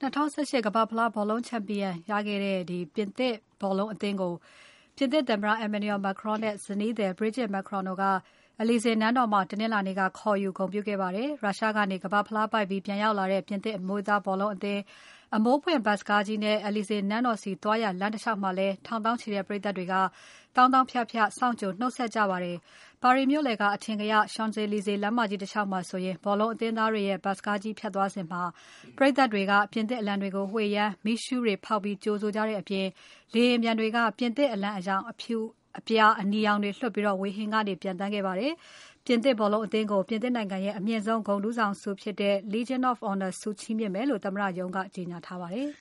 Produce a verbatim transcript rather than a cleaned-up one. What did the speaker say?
twenty eighteenကမ္ဘာ့ဖလားဘောလုံးချန်ပီယံရခဲ့တဲ့ဒီပြင်သစ်ဘောလုံးအသင်းကိုပြင်သစ်သမ္မတ Emmanuel Macron နဲ့ဇနီးသည် Brigitte Macron တို့က Elysee နန်းတော်မှာတနင်္လာနေ့ကခေါ်ယူဂုဏ်ပြုခဲ့ပါတယ်။ ရုရှားကနေကမ္ဘာ့ဖလားပိုက်ပြီးပြန်ရောက်လာတဲ့ပြင်သစ်အမျိုးသားဘောလုံးအသင်းအမိုးပွင့်ဘတ်စ်ကားကြီးနဲ့ Elysee နန်းတော်ဆီသွားရာလမ်းတလျှောက်မှာလည်းထောင်သောင်းချီတဲ့ပရိသတ်တွေကသောင်းသောင်းဖြဖြစောင့်ကြိုနှုတ်ဆက်ကြပါတယ်။ ပါရီမြို့လယ်ကအထင်ကရ Champs-Elysees လမ်းမကြီးတလျှောက်မှာဆိုရင်ဘောလုံးအသင်းသားတွေရဲ့ဘတ်စ်ကားကြီးဖြတ်သွားစဉ်ပရိသတ်တွေကပြင်သစ်အလံတွေကိုဝှေ့ယမ်းမီးရှူးတွေဖောက်ပြီးကြိုဆိုကြတဲ့အပြင်လေယာဉ်ပျံတွေကပြင်သစ်အလံအရောင်အဖြူအပြာအနီရောင်တွေလွှတ်ပြီးဝေဟင်ကနေပျံသန်းခဲ့ပါတယ်။ ပြင်သစ်ဘောလုံးအသင်းကိုပြင်သစ်နိုင်ငံရဲ့အမြင့်ဆုံးဂုဏ်ထူးဆောင်ဆုဖြစ်တဲ့ Legion of Honor ဆုချီးမြှင့်မယ်လို့သမ္မတရုံးကကြေညာထားပါတယ်။